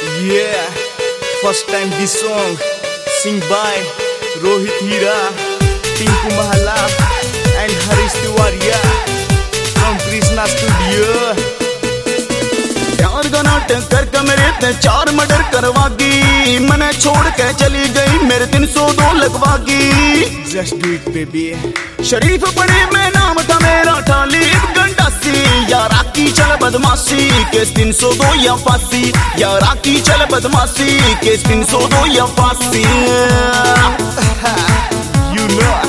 Yeah, first time this song sing by Rohit Hira, Tinku Mahala and Harish Tiwaria from Krishna Studio. प्यार का नाटक करके मेरे ते 4 मर्डर करवागी, मने छोड़ के चली गई मेरे 302 लगवागी। Just do it baby. शरीफ पड़े में नाम था मेरा ठालिब गंडासी, यारा की चल बदमाशी केस 302 या फांसी, यारा की चल बदमाशी केस 302 या फांसी। You know.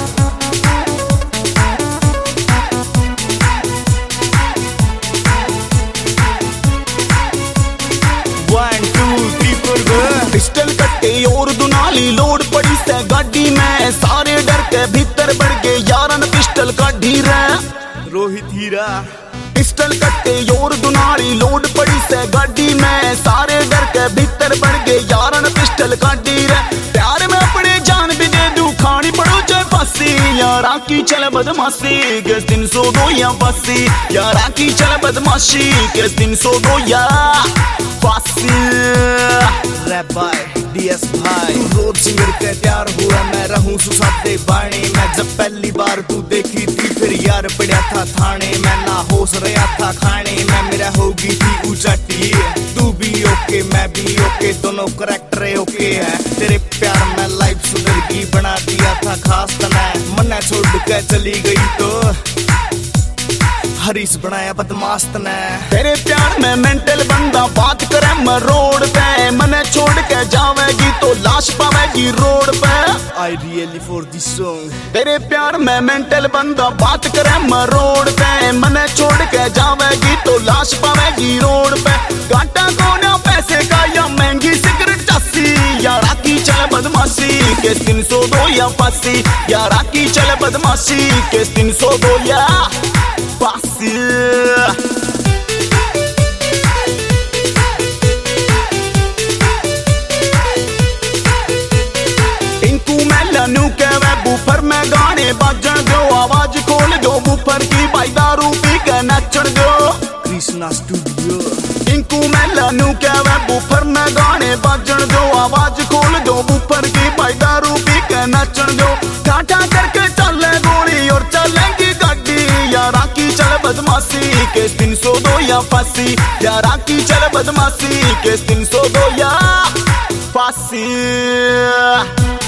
पिस्टल कट्टे और दुनाली लोड पड़ी से गाड़ी में, सारे डर के भीतर बढ़ गए यारन पिस्टल काढ़ी रे। रोहित हीरा पिस्टल कट्टे और दुनाली लोड पड़ी से गाड़ी में, सारे डर के भीतर बढ़ गए यारन पिस्टल काढ़ी रे। प्यार में अपने जान भी दे दूं खानी पड़ो चाहे फांसी, यारा की चल बदमाशी केस 302 या फांसी, यारा की चल बदमाशी केस 302 या फांसी। रैप बाय DS भाई, रोड सिंगर के प्यार हुआ मैं रहूं सुसादे बाणी। मैं जब पहली बार तू देखी थी फिर यार पड़ा था थाने, मैं ना होश रहा था खाने में, मेरा होगी थी उचाटी। तू भी ओके मैं भी ओके, दोनों करैक्टर ओके है। तेरे प्यार में लाइफ सुधर गई, बना दिया था खास तना, मन्ना छोड़ के चली गई तो हरीश बनाया बदमाश ने। तेरे प्यार में मेंटल बंदा बात करे मैं रोड पे, मने छोड़ के जावेगी तो लाश पावेगी रोड पे। I really for this song. तेरे प्यार में मेंटल बंदा बात करे मैं रोड पे, मने छोड़ के जावेगी तो लाश पावेगी रोड पे। कांटा कोना पैसे का या महंगी सिगरेट चासी, यारा की चल बदमाशी केस 302 या फांसी, यारा की चल बदमाशी केस 302 या फांसी। टिंकू मैनू के वे बूफर में गाने बाजन दो, आवाज खोल दो बूफर की भाई दारू पी के नचन दो। कृष्णा स्टूडियो। टिंकू मैनू के वे बूफर में गाने बाजन दो, आवाज खोल दो बूफर की भाई दारू पी के नचन दो। टाटा करके चले गोली और चलेंगी गाड़ी, यारा की चल बदमाशी केस 302 या फांसी, यारा की चल बदमाशी केस 302 या फांसी।